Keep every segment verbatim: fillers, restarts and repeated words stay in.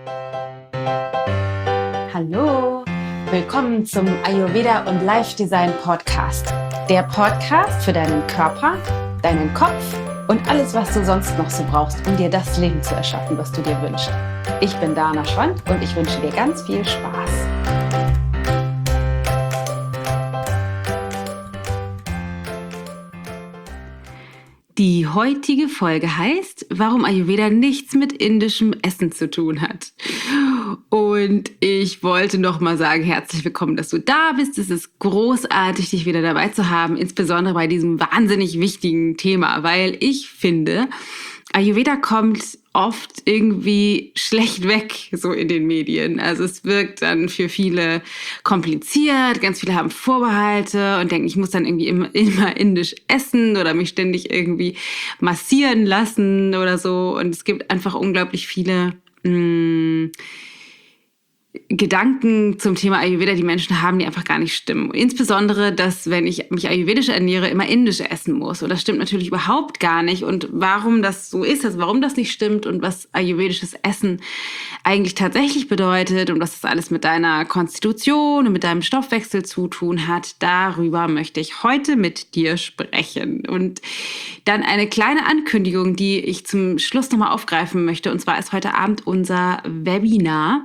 Hallo, willkommen zum Ayurveda und Life Design Podcast. Der Podcast für deinen Körper, deinen Kopf und alles, was du sonst noch so brauchst, um dir das Leben zu erschaffen, was du dir wünschst. Ich bin Dana Schwand und ich wünsche dir ganz viel Spaß. Die heutige Folge heißt, warum Ayurveda nichts mit indischem Essen zu tun hat. Und ich wollte noch mal sagen, herzlich willkommen, dass du da bist. Es ist großartig, dich wieder dabei zu haben, insbesondere bei diesem wahnsinnig wichtigen Thema, weil ich finde, Ayurveda kommt oft irgendwie schlecht weg, so in den Medien. Also es wirkt dann für viele kompliziert, ganz viele haben Vorbehalte und denken, ich muss dann irgendwie immer, immer indisch essen oder mich ständig irgendwie massieren lassen oder so. Und es gibt einfach unglaublich viele mh, Gedanken zum Thema Ayurveda, die Menschen haben, die einfach gar nicht stimmen. Insbesondere, dass, wenn ich mich ayurvedisch ernähre, immer indisch essen muss. Und das stimmt natürlich überhaupt gar nicht. Und warum das so ist, also warum das nicht stimmt und was ayurvedisches Essen eigentlich tatsächlich bedeutet und was das alles mit deiner Konstitution und mit deinem Stoffwechsel zu tun hat, darüber möchte ich heute mit dir sprechen. Und dann eine kleine Ankündigung, die ich zum Schluss nochmal aufgreifen möchte. Und zwar ist heute Abend unser Webinar,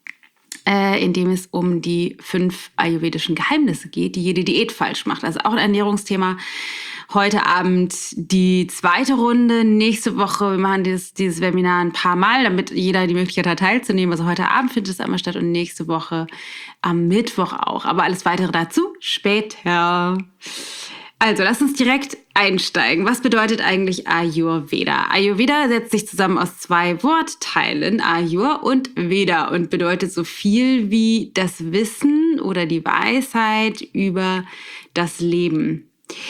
in dem es um die fünf ayurvedischen Geheimnisse geht, die jede Diät falsch macht. Also auch ein Ernährungsthema. Heute Abend die zweite Runde. Nächste Woche, wir machen dieses, dieses Webinar ein paar Mal, damit jeder die Möglichkeit hat, teilzunehmen. Also heute Abend findet es einmal statt und nächste Woche am Mittwoch auch. Aber alles Weitere dazu später. Also, lass uns direkt einsteigen. Was bedeutet eigentlich Ayurveda? Ayurveda setzt sich zusammen aus zwei Wortteilen, Ayur und Veda, und bedeutet so viel wie das Wissen oder die Weisheit über das Leben.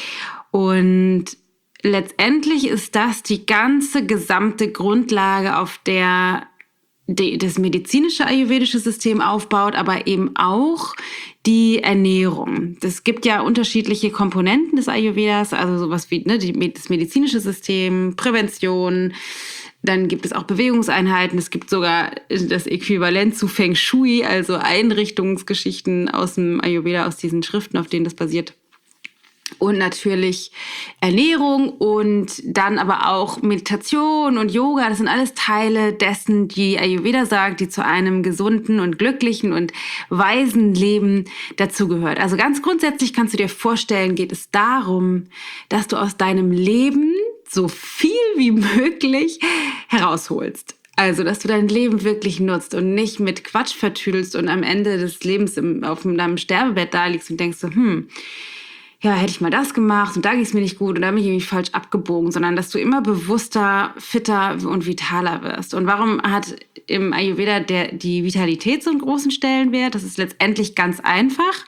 Und letztendlich ist das die ganze gesamte Grundlage, auf der das medizinische ayurvedische System aufbaut, aber eben auch die Ernährung. Es gibt ja unterschiedliche Komponenten des Ayurvedas, also sowas wie ne, die, das medizinische System, Prävention, dann gibt es auch Bewegungseinheiten, es gibt sogar das Äquivalent zu Feng Shui, also Einrichtungsgeschichten aus dem Ayurveda, aus diesen Schriften, auf denen das basiert. Und natürlich Ernährung und dann aber auch Meditation und Yoga. Das sind alles Teile dessen, die Ayurveda sagt, die zu einem gesunden und glücklichen und weisen Leben dazugehört. Also ganz grundsätzlich kannst du dir vorstellen, geht es darum, dass du aus deinem Leben so viel wie möglich herausholst. Also, dass du dein Leben wirklich nutzt und nicht mit Quatsch vertüdelst und am Ende des Lebens im, auf deinem Sterbebett da liegst und denkst so, hm, ja, hätte ich mal das gemacht und da ging es mir nicht gut und da bin ich irgendwie falsch abgebogen, sondern dass du immer bewusster, fitter und vitaler wirst. Und warum hat im Ayurveda der, die Vitalität so einen großen Stellenwert? Das ist letztendlich ganz einfach,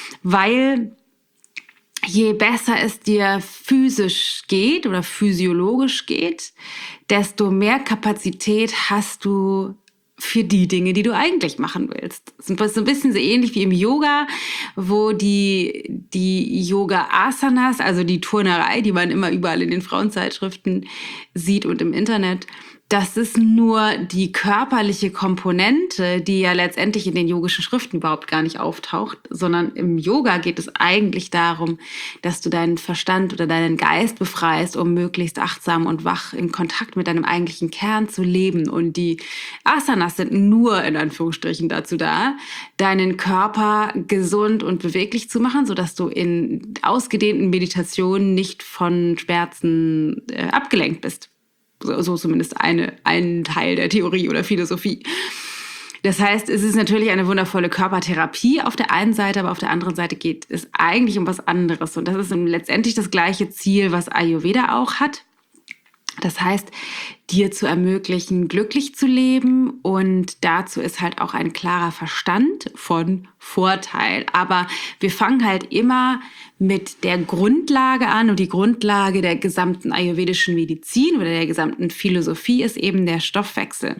weil je besser es dir physisch geht oder physiologisch geht, desto mehr Kapazität hast du für die Dinge, die du eigentlich machen willst. Das ist so ein bisschen so ähnlich wie im Yoga, wo die, die Yoga-Asanas, also die Turnerei, die man immer überall in den Frauenzeitschriften sieht und im Internet, das ist nur die körperliche Komponente, die ja letztendlich in den yogischen Schriften überhaupt gar nicht auftaucht, sondern im Yoga geht es eigentlich darum, dass du deinen Verstand oder deinen Geist befreist, um möglichst achtsam und wach in Kontakt mit deinem eigentlichen Kern zu leben. Und die Asanas sind nur in Anführungsstrichen dazu da, deinen Körper gesund und beweglich zu machen, sodass du in ausgedehnten Meditationen nicht von Schmerzen äh, abgelenkt bist. So, so zumindest eine, ein Teil der Theorie oder Philosophie. Das heißt, es ist natürlich eine wundervolle Körpertherapie auf der einen Seite, aber auf der anderen Seite geht es eigentlich um was anderes. Und das ist letztendlich das gleiche Ziel, was Ayurveda auch hat. Das heißt, dir zu ermöglichen, glücklich zu leben, und dazu ist halt auch ein klarer Verstand von Vorteil. Aber wir fangen halt immer mit der Grundlage an, und die Grundlage der gesamten ayurvedischen Medizin oder der gesamten Philosophie ist eben der Stoffwechsel.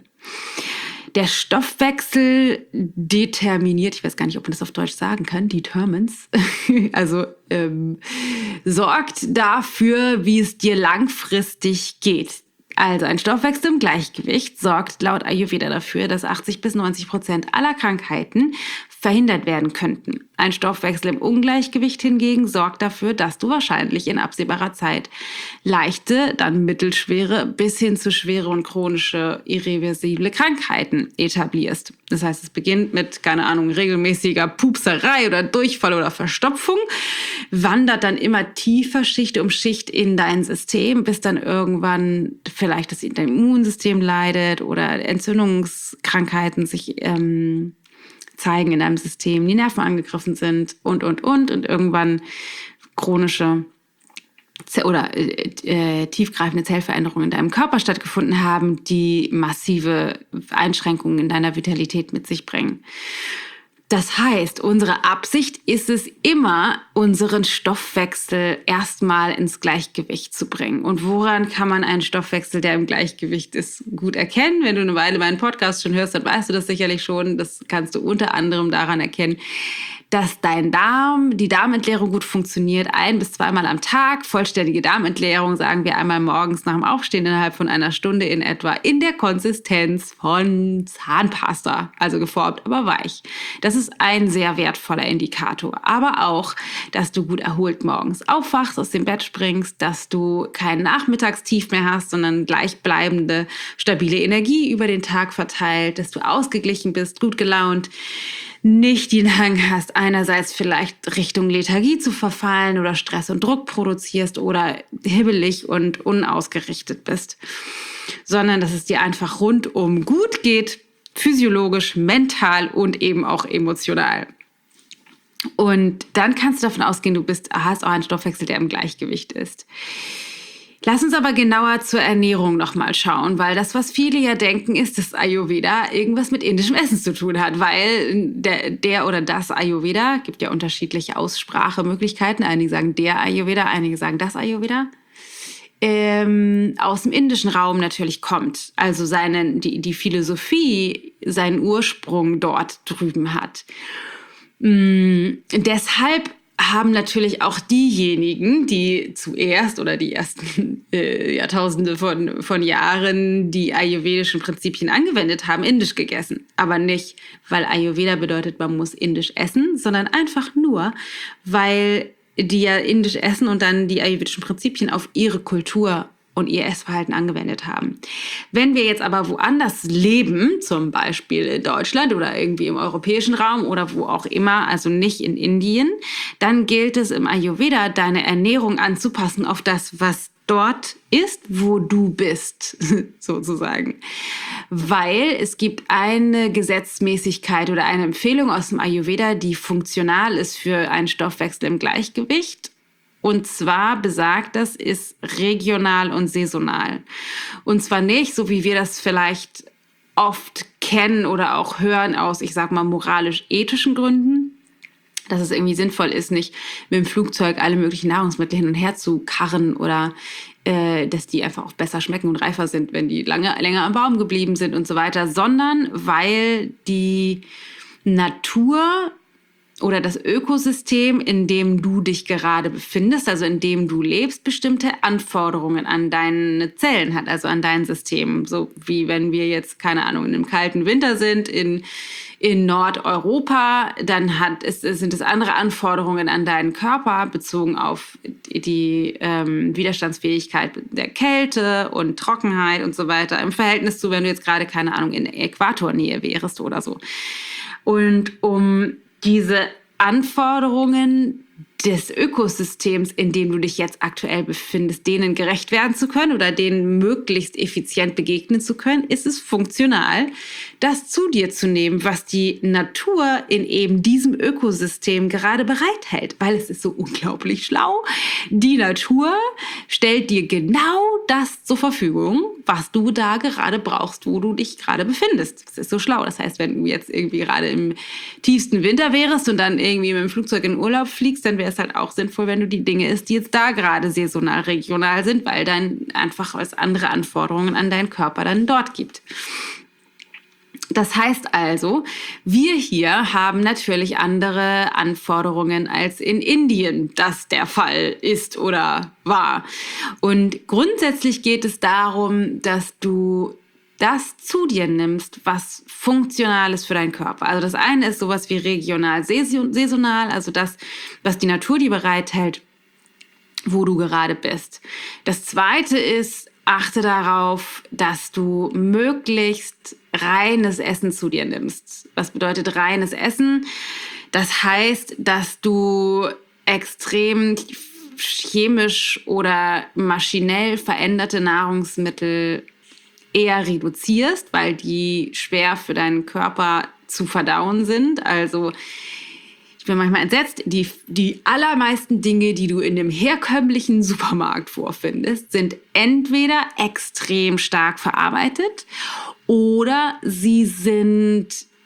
Der Stoffwechsel determiniert, ich weiß gar nicht, ob man das auf Deutsch sagen kann, determines, also ähm, sorgt dafür, wie es dir langfristig geht. Also ein Stoffwechsel im Gleichgewicht sorgt laut Ayurveda dafür, dass achtzig bis neunzig Prozent aller Krankheiten verhindert werden könnten. Ein Stoffwechsel im Ungleichgewicht hingegen sorgt dafür, dass du wahrscheinlich in absehbarer Zeit leichte, dann mittelschwere bis hin zu schwere und chronische irreversible Krankheiten etablierst. Das heißt, es beginnt mit, keine Ahnung, regelmäßiger Pupserei oder Durchfall oder Verstopfung, wandert dann immer tiefer Schicht um Schicht in dein System, bis dann irgendwann vielleicht das dein Immunsystem leidet oder Entzündungskrankheiten sich ähm, zeigen in deinem System, die Nerven angegriffen sind und, und, und. Und irgendwann chronische oder äh, tiefgreifende Zellveränderungen in deinem Körper stattgefunden haben, die massive Einschränkungen in deiner Vitalität mit sich bringen. Das heißt, unsere Absicht ist es immer, unseren Stoffwechsel erstmal ins Gleichgewicht zu bringen. Und woran kann man einen Stoffwechsel, der im Gleichgewicht ist, gut erkennen? Wenn du eine Weile meinen Podcast schon hörst, dann weißt du das sicherlich schon. Das kannst du unter anderem daran erkennen, dass dein Darm, die Darmentleerung gut funktioniert, ein- bis zweimal am Tag. Vollständige Darmentleerung sagen wir einmal morgens nach dem Aufstehen innerhalb von einer Stunde in etwa in der Konsistenz von Zahnpasta, also geformt, aber weich. Das ist ein sehr wertvoller Indikator. Aber auch, dass du gut erholt morgens aufwachst, aus dem Bett springst, dass du kein Nachmittagstief mehr hast, sondern gleichbleibende, stabile Energie über den Tag verteilt, dass du ausgeglichen bist, gut gelaunt, nicht den Hang hast, einerseits vielleicht Richtung Lethargie zu verfallen oder Stress und Druck produzierst oder hibbelig und unausgerichtet bist, sondern dass es dir einfach rundum gut geht, physiologisch, mental und eben auch emotional. Und dann kannst du davon ausgehen, du bist, hast auch einen Stoffwechsel, der im Gleichgewicht ist. Lass uns aber genauer zur Ernährung nochmal schauen, weil das, was viele ja denken, ist, dass Ayurveda irgendwas mit indischem Essen zu tun hat, weil der, der oder das Ayurveda, gibt ja unterschiedliche Aussprachemöglichkeiten, einige sagen der Ayurveda, einige sagen das Ayurveda, ähm, aus dem indischen Raum natürlich kommt, also seine, die, die Philosophie seinen Ursprung dort drüben hat. Mm, deshalb haben natürlich auch diejenigen, die zuerst oder die ersten äh, Jahrtausende von, von Jahren die ayurvedischen Prinzipien angewendet haben, indisch gegessen. Aber nicht, weil Ayurveda bedeutet, man muss indisch essen, sondern einfach nur, weil die ja indisch essen und dann die ayurvedischen Prinzipien auf ihre Kultur und ihr Essverhalten angewendet haben. Wenn wir jetzt aber woanders leben, zum Beispiel in Deutschland oder irgendwie im europäischen Raum oder wo auch immer, also nicht in Indien, dann gilt es im Ayurveda, deine Ernährung anzupassen auf das, was dort ist, wo du bist, sozusagen. Weil es gibt eine Gesetzmäßigkeit oder eine Empfehlung aus dem Ayurveda, die funktional ist für einen Stoffwechsel im Gleichgewicht. Und zwar besagt das, ist regional und saisonal. Und zwar nicht, so wie wir das vielleicht oft kennen oder auch hören aus, ich sag mal, moralisch-ethischen Gründen, dass es irgendwie sinnvoll ist, nicht mit dem Flugzeug alle möglichen Nahrungsmittel hin und her zu karren oder äh, dass die einfach auch besser schmecken und reifer sind, wenn die lange, länger am Baum geblieben sind und so weiter, sondern weil die Natur oder das Ökosystem, in dem du dich gerade befindest, also in dem du lebst, bestimmte Anforderungen an deine Zellen hat, also an dein System. So wie wenn wir jetzt, keine Ahnung, in einem kalten Winter sind in, in Nordeuropa, dann hat, es, sind es andere Anforderungen an deinen Körper bezogen auf die ähm, Widerstandsfähigkeit der Kälte und Trockenheit und so weiter, im Verhältnis zu, wenn du jetzt gerade, keine Ahnung, in Äquatornähe wärst oder so. Und um diese Anforderungen des Ökosystems, in dem du dich jetzt aktuell befindest, denen gerecht werden zu können oder denen möglichst effizient begegnen zu können, ist es funktional, das zu dir zu nehmen, was die Natur in eben diesem Ökosystem gerade bereithält, weil es ist so unglaublich schlau. Die Natur stellt dir genau das zur Verfügung, was du da gerade brauchst, wo du dich gerade befindest. Das ist so schlau. Das heißt, wenn du jetzt irgendwie gerade im tiefsten Winter wärst und dann irgendwie mit dem Flugzeug in Urlaub fliegst, dann wäre es halt auch sinnvoll, wenn du die Dinge isst, die jetzt da gerade saisonal, regional sind, weil dann einfach es andere Anforderungen an deinen Körper dann dort gibt. Das heißt also, wir hier haben natürlich andere Anforderungen als in Indien das der Fall ist oder war. Und grundsätzlich geht es darum, dass du das zu dir nimmst, was funktional ist für deinen Körper. Also das eine ist sowas wie regional, saisonal, also das, was die Natur dir bereithält, wo du gerade bist. Das zweite ist, achte darauf, dass du möglichst reines Essen zu dir nimmst. Was bedeutet reines Essen? Das heißt, dass du extrem chemisch oder maschinell veränderte Nahrungsmittel eher reduzierst, weil die schwer für deinen Körper zu verdauen sind. Also ich bin manchmal entsetzt, die, die allermeisten Dinge, die du in dem herkömmlichen Supermarkt vorfindest, sind entweder extrem stark verarbeitet oder sie sind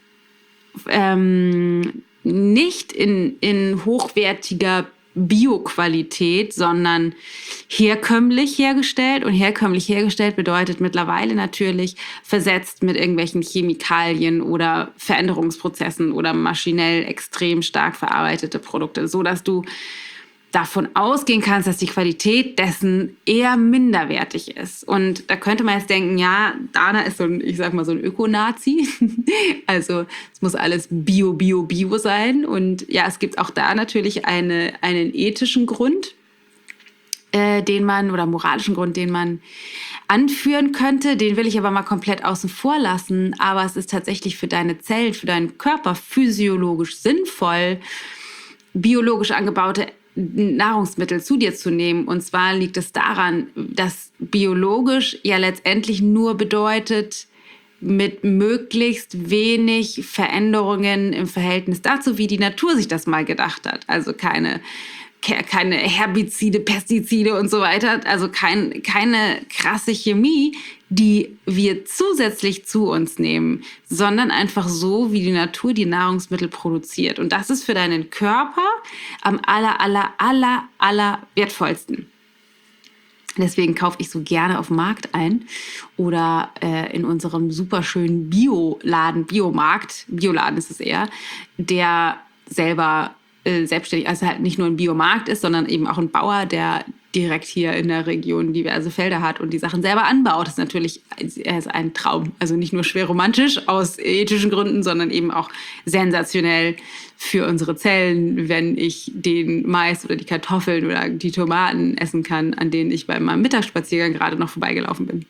ähm, nicht in, in hochwertiger Bioqualität, sondern herkömmlich hergestellt. Und herkömmlich hergestellt bedeutet mittlerweile natürlich versetzt mit irgendwelchen Chemikalien oder Veränderungsprozessen oder maschinell extrem stark verarbeitete Produkte, so dass du davon ausgehen kannst, dass die Qualität dessen eher minderwertig ist. Und da könnte man jetzt denken, ja, Dana ist so ein, ich sag mal, so ein Öko-Nazi. Also es muss alles Bio, Bio, Bio sein. Und ja, es gibt auch da natürlich eine, einen ethischen Grund, äh, den man, oder moralischen Grund, den man anführen könnte. Den will ich aber mal komplett außen vor lassen. Aber es ist tatsächlich für deine Zellen, für deinen Körper physiologisch sinnvoll, biologisch angebaute Nahrungsmittel zu dir zu nehmen. Und zwar liegt es daran, dass biologisch ja letztendlich nur bedeutet, mit möglichst wenig Veränderungen im Verhältnis dazu, wie die Natur sich das mal gedacht hat. Also keine, keine Herbizide, Pestizide und so weiter. Also kein, keine krasse Chemie, die wir zusätzlich zu uns nehmen, sondern einfach so, wie die Natur die Nahrungsmittel produziert. Und das ist für deinen Körper am aller, aller, aller, aller wertvollsten. Deswegen kaufe ich so gerne auf dem Markt ein oder äh, in unserem superschönen Bioladen, Biomarkt, Bioladen ist es eher, der selber äh, selbstständig, also halt nicht nur ein Biomarkt ist, sondern eben auch ein Bauer, der direkt hier in der Region diverse Felder hat und die Sachen selber anbaut. Das ist natürlich er ist ein Traum. Also nicht nur schwer romantisch aus ethischen Gründen, sondern eben auch sensationell für unsere Zellen, wenn ich den Mais oder die Kartoffeln oder die Tomaten essen kann, an denen ich bei meinem Mittagsspaziergang gerade noch vorbeigelaufen bin.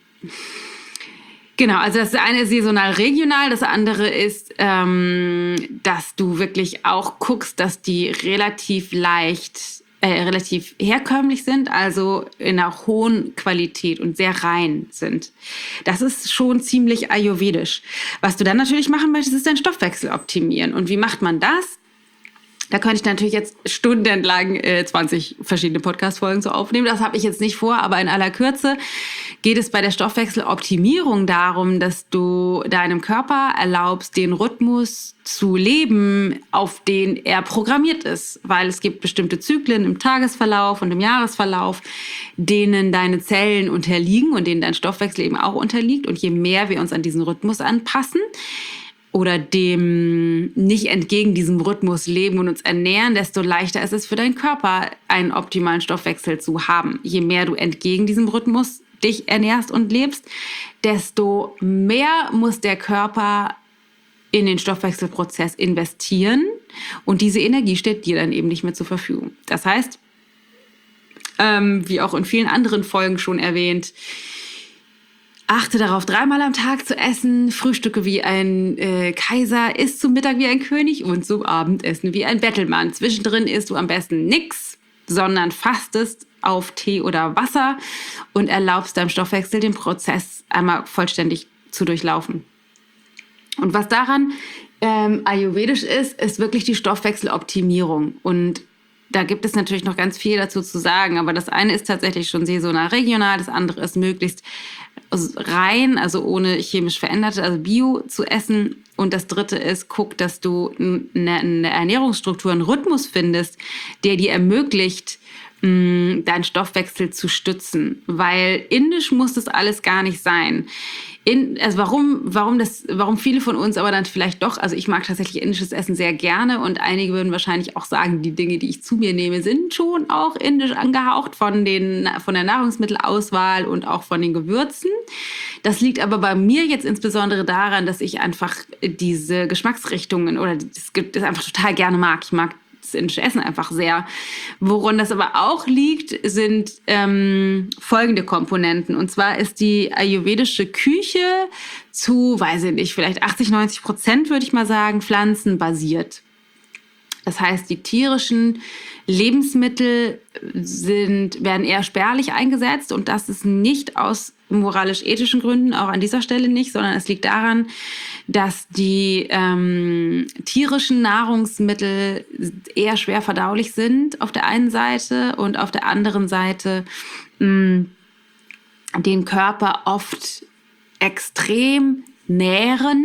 Genau, also das eine ist saisonal regional, das andere ist, ähm, dass du wirklich auch guckst, dass die relativ leicht Äh, relativ herkömmlich sind, also in einer hohen Qualität und sehr rein sind. Das ist schon ziemlich ayurvedisch. Was du dann natürlich machen möchtest, ist deinen Stoffwechsel optimieren. Und wie macht man das? Da könnte ich natürlich jetzt stundenlang äh, zwanzig verschiedene Podcast-Folgen so aufnehmen. Das habe ich jetzt nicht vor, aber in aller Kürze geht es bei der Stoffwechseloptimierung darum, dass du deinem Körper erlaubst, den Rhythmus zu leben, auf den er programmiert ist. Weil es gibt bestimmte Zyklen im Tagesverlauf und im Jahresverlauf, denen deine Zellen unterliegen und denen dein Stoffwechsel eben auch unterliegt. Und je mehr wir uns an diesen Rhythmus anpassen, oder dem nicht entgegen diesem Rhythmus leben und uns ernähren, desto leichter ist es für deinen Körper, einen optimalen Stoffwechsel zu haben. Je mehr du entgegen diesem Rhythmus dich ernährst und lebst, desto mehr muss der Körper in den Stoffwechselprozess investieren und diese Energie steht dir dann eben nicht mehr zur Verfügung. Das heißt, ähm, wie auch in vielen anderen Folgen schon erwähnt, achte darauf, dreimal am Tag zu essen, frühstücke wie ein äh, Kaiser, isst zum Mittag wie ein König und zum Abendessen wie ein Bettelmann. Zwischendrin isst du am besten nichts, sondern fastest auf Tee oder Wasser und erlaubst deinem Stoffwechsel den Prozess einmal vollständig zu durchlaufen. Und was daran ähm, ayurvedisch ist, ist wirklich die Stoffwechseloptimierung. Und da gibt es natürlich noch ganz viel dazu zu sagen, aber das eine ist tatsächlich schon saisonal regional, das andere ist möglichst rein, also ohne chemisch veränderte, also Bio zu essen. Und das dritte ist, guck, dass du eine, eine Ernährungsstruktur, einen Rhythmus findest, der dir ermöglicht, mh, deinen Stoffwechsel zu stützen. Weil indisch muss das alles gar nicht sein. In, also warum, warum, das, warum viele von uns aber dann vielleicht doch, also ich mag tatsächlich indisches Essen sehr gerne und einige würden wahrscheinlich auch sagen, die Dinge, die ich zu mir nehme, sind schon auch indisch angehaucht von, den, von der Nahrungsmittelauswahl und auch von den Gewürzen. Das liegt aber bei mir jetzt insbesondere daran, dass ich einfach diese Geschmacksrichtungen oder das, das einfach total gerne mag. Ich mag das indische Essen einfach sehr. Woran das aber auch liegt, sind ähm, folgende Komponenten. Und zwar ist die ayurvedische Küche zu, weiß ich nicht, vielleicht achtzig, neunzig Prozent, würde ich mal sagen, pflanzenbasiert. Das heißt, die tierischen Lebensmittel sind, werden eher spärlich eingesetzt und das ist nicht aus moralisch-ethischen Gründen, auch an dieser Stelle nicht, sondern es liegt daran, dass die ähm, tierischen Nahrungsmittel eher schwer verdaulich sind auf der einen Seite und auf der anderen Seite mh, den Körper oft extrem nähren,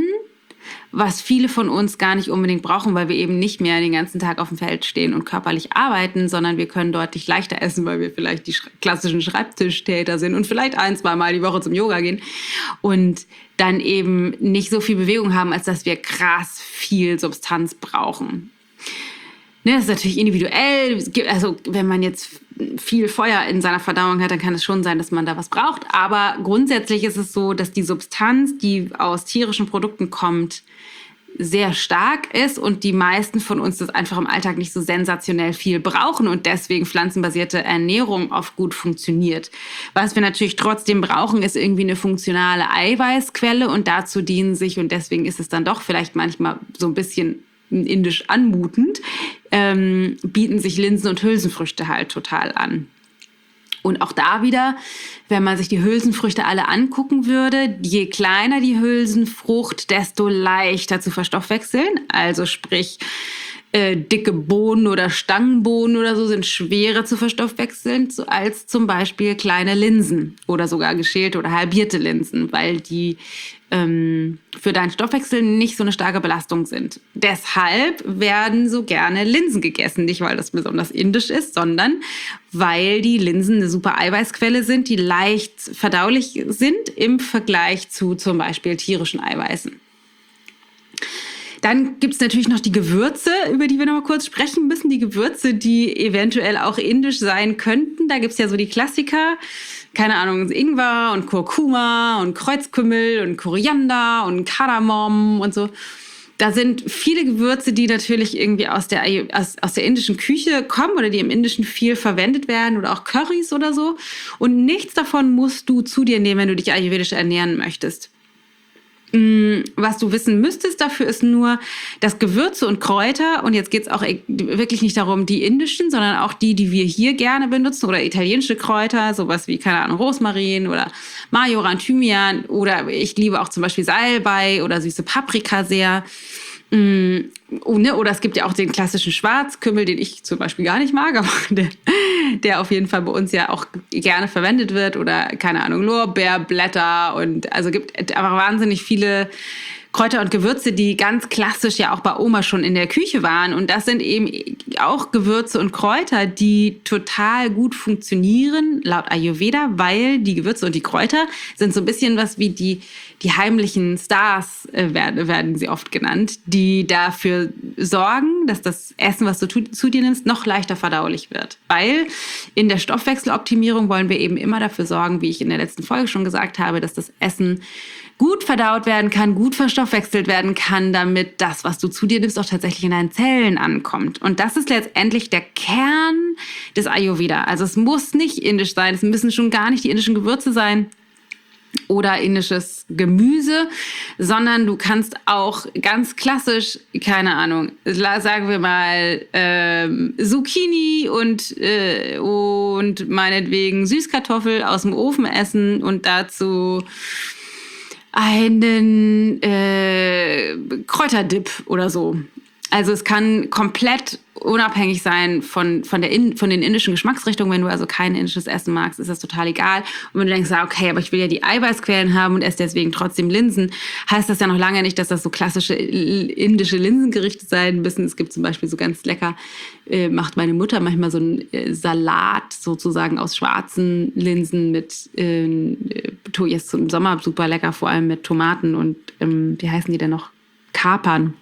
was viele von uns gar nicht unbedingt brauchen, weil wir eben nicht mehr den ganzen Tag auf dem Feld stehen und körperlich arbeiten, sondern wir können deutlich leichter essen, weil wir vielleicht die klassischen Schreibtischtäter sind und vielleicht ein, zwei Mal die Woche zum Yoga gehen und dann eben nicht so viel Bewegung haben, als dass wir krass viel Substanz brauchen. Ne, das ist natürlich individuell. Also wenn man jetzt viel Feuer in seiner Verdauung hat, dann kann es schon sein, dass man da was braucht. Aber grundsätzlich ist es so, dass die Substanz, die aus tierischen Produkten kommt, sehr stark ist und die meisten von uns das einfach im Alltag nicht so sensationell viel brauchen und deswegen pflanzenbasierte Ernährung oft gut funktioniert. Was wir natürlich trotzdem brauchen, ist irgendwie eine funktionale Eiweißquelle und dazu dienen sich, und deswegen ist es dann doch vielleicht manchmal so ein bisschen indisch anmutend, ähm, bieten sich Linsen und Hülsenfrüchte halt total an. Und auch da wieder, wenn man sich die Hülsenfrüchte alle angucken würde, je kleiner die Hülsenfrucht, desto leichter zu verstoffwechseln. Also sprich, äh, dicke Bohnen oder Stangenbohnen oder so sind schwerer zu verstoffwechseln als zum Beispiel kleine Linsen oder sogar geschälte oder halbierte Linsen, weil die ähm, für deinen Stoffwechsel nicht so eine starke Belastung sind. Deshalb werden so gerne Linsen gegessen, nicht weil das besonders indisch ist, sondern weil die Linsen eine super Eiweißquelle sind, die leicht verdaulich sind im Vergleich zu zum Beispiel tierischen Eiweißen. Dann gibt es natürlich noch die Gewürze, über die wir noch mal kurz sprechen müssen. Die Gewürze, die eventuell auch indisch sein könnten. Da gibt es ja so die Klassiker. Keine Ahnung, Ingwer und Kurkuma und Kreuzkümmel und Koriander und Kardamom und so. Da sind viele Gewürze, die natürlich irgendwie aus der, aus, aus der indischen Küche kommen oder die im Indischen viel verwendet werden oder auch Currys oder so. Und nichts davon musst du zu dir nehmen, wenn du dich ayurvedisch ernähren möchtest. Was du wissen müsstest dafür ist nur, dass Gewürze und Kräuter, und jetzt geht es auch wirklich nicht darum, die indischen, sondern auch die, die wir hier gerne benutzen oder italienische Kräuter, sowas wie, keine Ahnung, Rosmarin oder Majoran, Thymian oder ich liebe auch zum Beispiel Salbei oder süße Paprika sehr. Oder es gibt ja auch den klassischen Schwarzkümmel, den ich zum Beispiel gar nicht mag, aber der, der auf jeden Fall bei uns ja auch gerne verwendet wird. Oder, keine Ahnung, Lorbeerblätter. Und also gibt aber wahnsinnig viele Kräuter und Gewürze, die ganz klassisch ja auch bei Oma schon in der Küche waren. Und das sind eben auch Gewürze und Kräuter, die total gut funktionieren, laut Ayurveda, weil die Gewürze und die Kräuter sind so ein bisschen was wie die, die heimlichen Stars, äh, werden, werden sie oft genannt, die dafür sorgen, dass das Essen, was du tu, zu dir nimmst, noch leichter verdaulich wird. Weil in der Stoffwechseloptimierung wollen wir eben immer dafür sorgen, wie ich in der letzten Folge schon gesagt habe, dass das Essen gut verdaut werden kann, gut verstoffwechselt werden kann, damit das, was du zu dir nimmst, auch tatsächlich in deinen Zellen ankommt. Und das ist letztendlich der Kern des Ayurveda. Also es muss nicht indisch sein, es müssen schon gar nicht die indischen Gewürze sein oder indisches Gemüse, sondern du kannst auch ganz klassisch, keine Ahnung, sagen wir mal ähm, Zucchini und, äh, und meinetwegen Süßkartoffel aus dem Ofen essen und dazu einen äh, Kräuterdip oder so. Also es kann komplett unabhängig sein von, von, der in, von den indischen Geschmacksrichtungen. Wenn du also kein indisches Essen magst, ist das total egal. Und wenn du denkst, okay, aber ich will ja die Eiweißquellen haben und esse deswegen trotzdem Linsen, heißt das ja noch lange nicht, dass das so klassische indische Linsengerichte sein müssen. Es gibt zum Beispiel so ganz lecker, äh, macht meine Mutter manchmal so einen äh, Salat sozusagen aus schwarzen Linsen mit, äh, jetzt im Sommer super lecker, vor allem mit Tomaten und, ähm, wie heißen die denn noch? Kapern.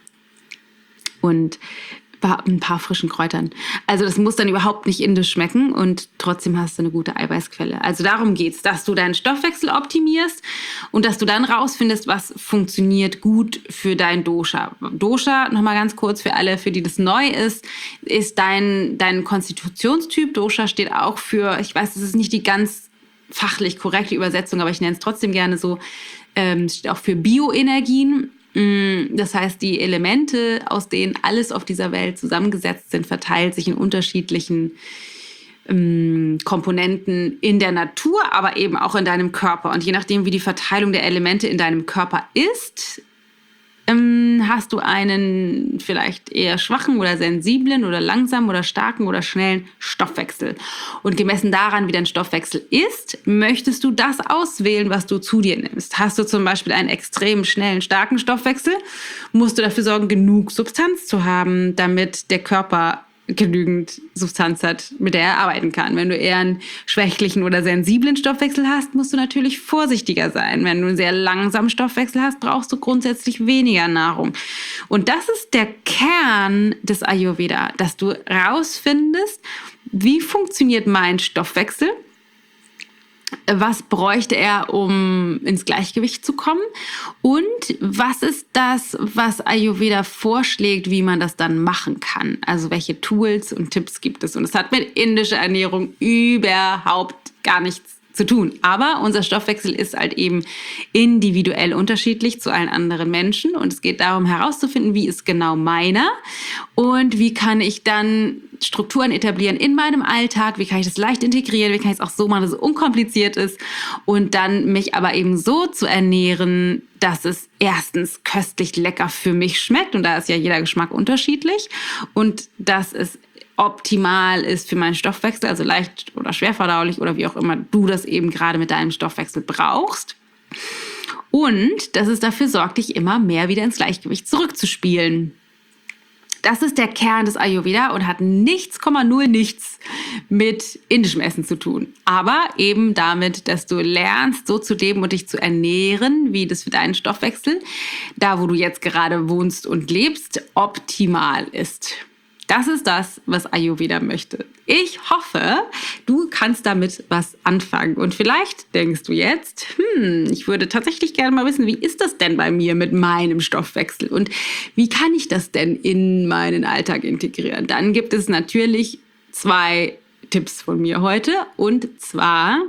Und ein paar frischen Kräutern. Also das muss dann überhaupt nicht indisch schmecken und trotzdem hast du eine gute Eiweißquelle. Also darum geht's, dass du deinen Stoffwechsel optimierst und dass du dann rausfindest, was funktioniert gut für dein Dosha. Dosha, nochmal ganz kurz für alle, für die das neu ist, ist dein, dein Konstitutionstyp. Dosha steht auch für, ich weiß, das ist nicht die ganz fachlich korrekte Übersetzung, aber ich nenne es trotzdem gerne so, ähm, steht auch für Bioenergien. Das heißt, die Elemente, aus denen alles auf dieser Welt zusammengesetzt sind, verteilt sich in unterschiedlichen ähm, Komponenten in der Natur, aber eben auch in deinem Körper. Und je nachdem, wie die Verteilung der Elemente in deinem Körper ist, ähm, hast du einen vielleicht eher schwachen oder sensiblen oder langsamen oder starken oder schnellen Stoffwechsel. Und gemessen daran, wie dein Stoffwechsel ist, möchtest du das auswählen, was du zu dir nimmst. Hast du zum Beispiel einen extrem schnellen, starken Stoffwechsel, musst du dafür sorgen, genug Substanz zu haben, damit der Körper genügend Substanz hat, mit der er arbeiten kann. Wenn du eher einen schwächlichen oder sensiblen Stoffwechsel hast, musst du natürlich vorsichtiger sein. Wenn du einen sehr langsamen Stoffwechsel hast, brauchst du grundsätzlich weniger Nahrung. Und das ist der Kern des Ayurveda, dass du rausfindest, wie funktioniert mein Stoffwechsel, was bräuchte er, um ins Gleichgewicht zu kommen? Und was ist das, was Ayurveda vorschlägt, wie man das dann machen kann? Also welche Tools und Tipps gibt es? Und es hat mit indischer Ernährung überhaupt gar nichts zu tun. Aber unser Stoffwechsel ist halt eben individuell unterschiedlich zu allen anderen Menschen. Und es geht darum herauszufinden, wie ist genau meiner und wie kann ich dann Strukturen etablieren in meinem Alltag, wie kann ich das leicht integrieren, wie kann ich es auch so machen, dass es unkompliziert ist und dann mich aber eben so zu ernähren, dass es erstens köstlich lecker für mich schmeckt und da ist ja jeder Geschmack unterschiedlich und dass es optimal ist für meinen Stoffwechsel, also leicht oder schwer verdaulich oder wie auch immer du das eben gerade mit deinem Stoffwechsel brauchst. Und dass es dafür sorgt, dich immer mehr wieder ins Gleichgewicht zurückzuspielen. Das ist der Kern des Ayurveda und hat nichts, null nichts mit indischem Essen zu tun. Aber eben damit, dass du lernst, so zu leben und dich zu ernähren, wie das für deinen Stoffwechsel, da wo du jetzt gerade wohnst und lebst, optimal ist. Das ist das, was Ayurveda möchte. Ich hoffe, du kannst damit was anfangen. Und vielleicht denkst du jetzt, hm, ich würde tatsächlich gerne mal wissen, wie ist das denn bei mir mit meinem Stoffwechsel? Und wie kann ich das denn in meinen Alltag integrieren? Dann gibt es natürlich zwei Tipps von mir heute. Und zwar,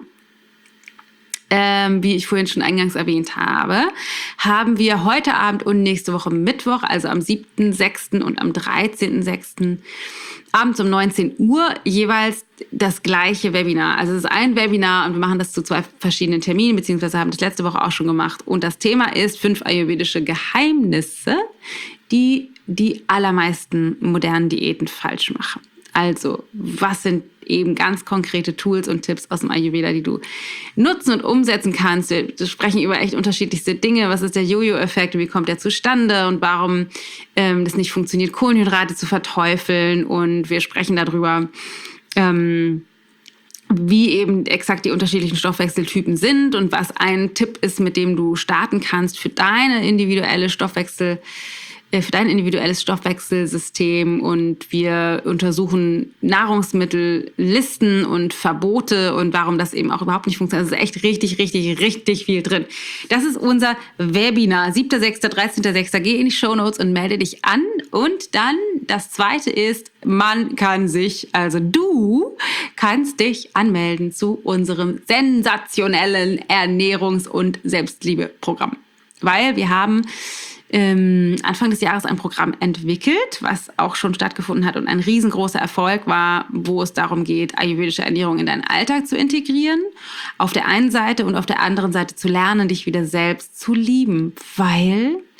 Ähm, wie ich vorhin schon eingangs erwähnt habe, haben wir heute Abend und nächste Woche Mittwoch, also am siebten sechsten und am dreizehnten sechsten abends um neunzehn Uhr jeweils das gleiche Webinar. Also es ist ein Webinar und wir machen das zu zwei verschiedenen Terminen, beziehungsweise haben das letzte Woche auch schon gemacht. Und das Thema ist fünf ayurvedische Geheimnisse, die die allermeisten modernen Diäten falsch machen. Also, was sind eben ganz konkrete Tools und Tipps aus dem Ayurveda, die du nutzen und umsetzen kannst? Wir sprechen über echt unterschiedlichste Dinge. Was ist der Jojo-Effekt? Wie kommt der zustande? Und warum ähm, das nicht funktioniert, Kohlenhydrate zu verteufeln? Und wir sprechen darüber, ähm, wie eben exakt die unterschiedlichen Stoffwechseltypen sind und was ein Tipp ist, mit dem du starten kannst für deine individuelle Stoffwechsel für dein individuelles Stoffwechselsystem und wir untersuchen Nahrungsmittellisten und Verbote und warum das eben auch überhaupt nicht funktioniert. Also es ist echt richtig, richtig, richtig viel drin. Das ist unser Webinar. siebter sechster, dreizehnter sechster Geh in die Shownotes und melde dich an. Und dann das Zweite ist, man kann sich, also du kannst dich anmelden zu unserem sensationellen Ernährungs- und Selbstliebeprogramm. Weil wir haben Ähm, Anfang des Jahres ein Programm entwickelt, was auch schon stattgefunden hat und ein riesengroßer Erfolg war, wo es darum geht, ayurvedische Ernährung in deinen Alltag zu integrieren. Auf der einen Seite und auf der anderen Seite zu lernen, dich wieder selbst zu lieben. Weil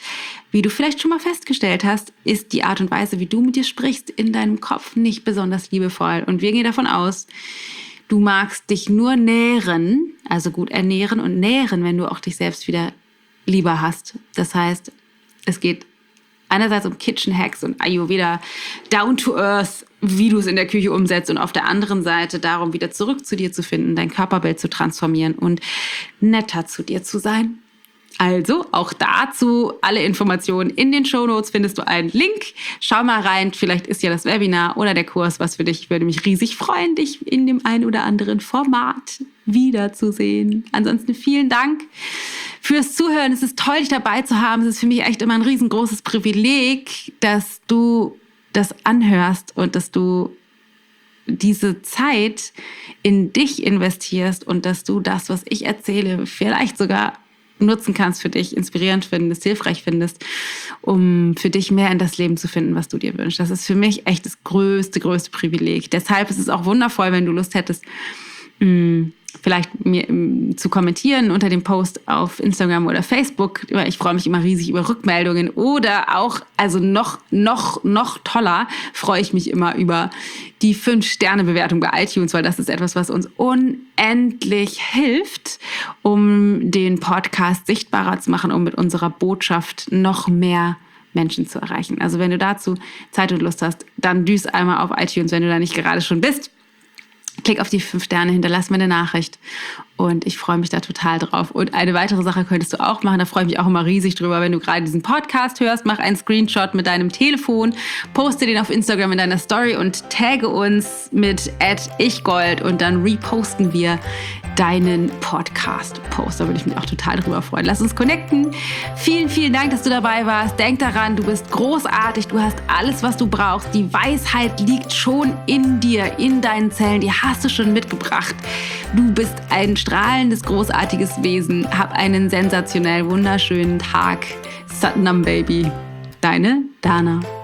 wie du vielleicht schon mal festgestellt hast, ist die Art und Weise, wie du mit dir sprichst, in deinem Kopf nicht besonders liebevoll. Und wir gehen davon aus, du magst dich nur nähren, also gut ernähren und nähren, wenn du auch dich selbst wieder lieber hast. Das heißt, es geht einerseits um Kitchen Hacks und Ayurveda, down to earth, wie du es in der Küche umsetzt, und auf der anderen Seite darum, wieder zurück zu dir zu finden, dein Körperbild zu transformieren und netter zu dir zu sein. Also auch dazu alle Informationen in den Shownotes, findest du einen Link. Schau mal rein, vielleicht ist ja das Webinar oder der Kurs was für dich. Ich würde mich riesig freuen, dich in dem ein oder anderen Format wiederzusehen. Ansonsten vielen Dank fürs Zuhören. Es ist toll, dich dabei zu haben. Es ist für mich echt immer ein riesengroßes Privileg, dass du das anhörst und dass du diese Zeit in dich investierst und dass du das, was ich erzähle, vielleicht sogar nutzen kannst für dich, inspirierend findest, hilfreich findest, um für dich mehr in das Leben zu finden, was du dir wünschst. Das ist für mich echt das größte, größte Privileg. Deshalb ist es auch wundervoll, wenn du Lust hättest, mh, vielleicht mir um, zu kommentieren unter dem Post auf Instagram oder Facebook. Ich freue mich immer riesig über Rückmeldungen oder auch, also noch, noch, noch toller, freue ich mich immer über die fünf Sterne Bewertung bei iTunes, weil das ist etwas, was uns unendlich hilft, um den Podcast sichtbarer zu machen, um mit unserer Botschaft noch mehr Menschen zu erreichen. Also wenn du dazu Zeit und Lust hast, dann düst einmal auf iTunes, wenn du da nicht gerade schon bist. Klick auf die fünf Sterne, hinterlass mir eine Nachricht und ich freue mich da total drauf. Und eine weitere Sache könntest du auch machen, da freue ich mich auch immer riesig drüber, wenn du gerade diesen Podcast hörst, mach einen Screenshot mit deinem Telefon, poste den auf Instagram in deiner Story und tagge uns mit at ichgold und dann reposten wir deinen Podcast-Post. Da würde ich mich auch total drüber freuen. Lass uns connecten. Vielen, vielen Dank, dass du dabei warst. Denk daran, du bist großartig. Du hast alles, was du brauchst. Die Weisheit liegt schon in dir, in deinen Zellen. Die hast du schon mitgebracht. Du bist ein strahlendes, großartiges Wesen. Hab einen sensationell wunderschönen Tag. Satnam Baby. Deine Dana.